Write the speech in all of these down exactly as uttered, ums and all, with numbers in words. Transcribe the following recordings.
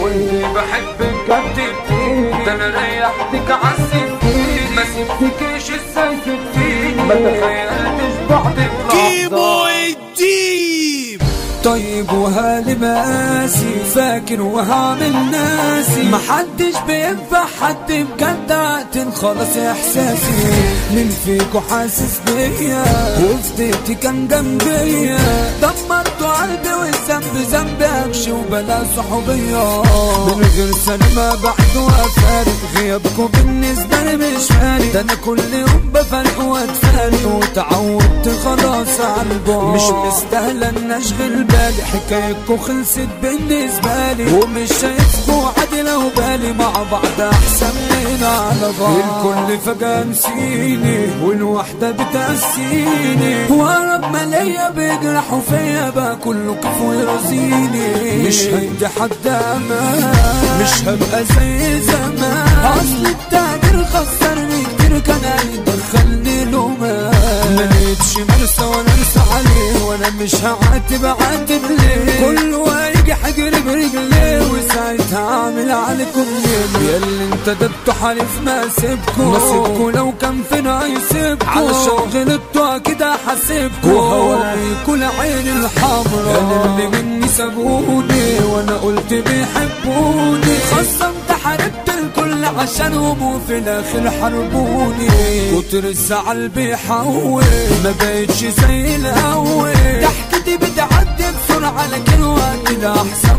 وانت بحبك كتبتيني، ده انا ريحتك عالسكين، ما سبتكيش ازاي سبتيني، ما تخيلتش بعدك لحظة. طيب وهالي مقاسي فاكر وهعمل ناسي، محدش بينفع حد بجد عقتن خلاص احساسي. مين فيكو حاسس بيا وفديتي كان جنبيا، دمرتوا قلبي والذنب ذنب امشي وبلا صحوبية. من غير سلامة بعد وافارق، غيابكم بالنسبة لي مش فارق، ده انا كل يوم بفرق واتفارق، وتعودت خلاص على البعد، مش مستاهلة ان اشغل بالي، حكايتكو خلصت بالنسبة لي، ومش شايفكو عادي لو بالي مع بعض احسن من على بعض. الكل فجأة نسيني والوحدة بتأسيني، وأقرب ما ليا بيجرحوا فيا بقى كله كيف ويرازيني. مش هيدي حد أمان، مش هبقى زي زمان، أصل التاجر خسرني كتير كان هيدخلني لومان. ملقتش مرسى ولا ارسى عليه، وانا مش هعاتب عاتب ليه، كله هيجي حجري برجليه، وساعتها هعمل عليكم ليه. ياللي انت دبتوا حلف ما سيبكوا، ما سيبكوا لو كان فينا هيسيبكوا، علشان غلطتوا اكيد هحاسبكوا، وهوريكوا العين الحمرا. انا اللي مني سابوني وانا قلت بيحبوني، خصمت حاربت الكل عشانهم وفي الاخر حربوني. كتر الزعل بيحول ما بقتش زي الاول، ضحكتي بتعدي بسرعه لكن وقتي ده احسن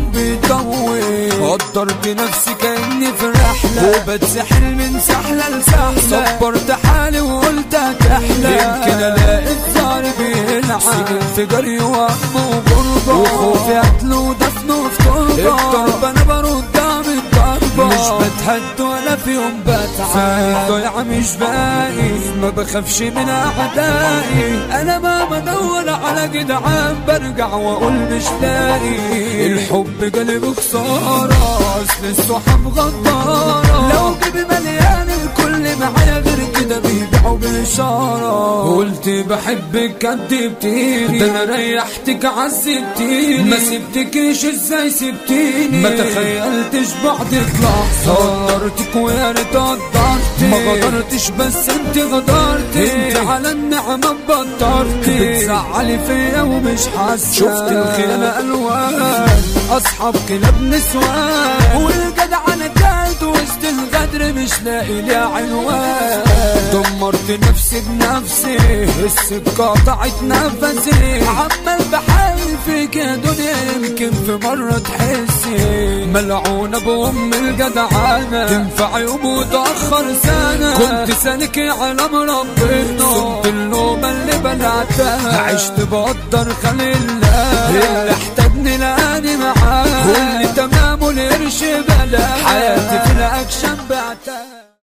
بيطول. قدرت نفسي كاني في رحله وبتسحل من سحله لسحله، صبرت حالي وقلت هتحلى، يمكن الاقي الزهر بيلعب، سجن في جري وهم وغربه، وخوفي قتل ودفن في تربه، الضربه انا برد من الضربه، مش بتهد ولا في يوم بتعب، ضيعه مش باقي، ما بخافش من اعدائي، انا ما بدور على جدعان برجع واقول مش لاقي. الحب جالي بخساره اصل الصحاب غداره، لو جيبي مليان الكل معايا غير كده بيبيعوا بإشارة. قلت بحبك كدبتيني، ده انا ريحتك عذبتيني، ما سبتكيش ازاي سبتيني، ما تخيلتش بعدك لحظة. قدرتك ويا ريت قدرتي، ما غدرتش بس انت غدرتي، انت على النعمة بطرتي، بتزعلي فيا ومش حاسة، شفت الخيانة الوان اصحاب كلاب نسوان، والجدع انا جايد وسط الغدر مش لاقي لي عنوان. دمرت نفسي بنفسي السكة قطعت نفسي، عمال بحاول فيك يا دنيا يمكن في مرة تحسي، ملعونة بأم الجدعانة تنفع يوم وتأخر سنة، كنت سالك على مربنا صمت اللومة اللي بلعتها، عشت بقدر خلي الله اللي احتاجني لقاني معاه، واللي تمام والقرش بلا حياتي في الأكشن بعتها.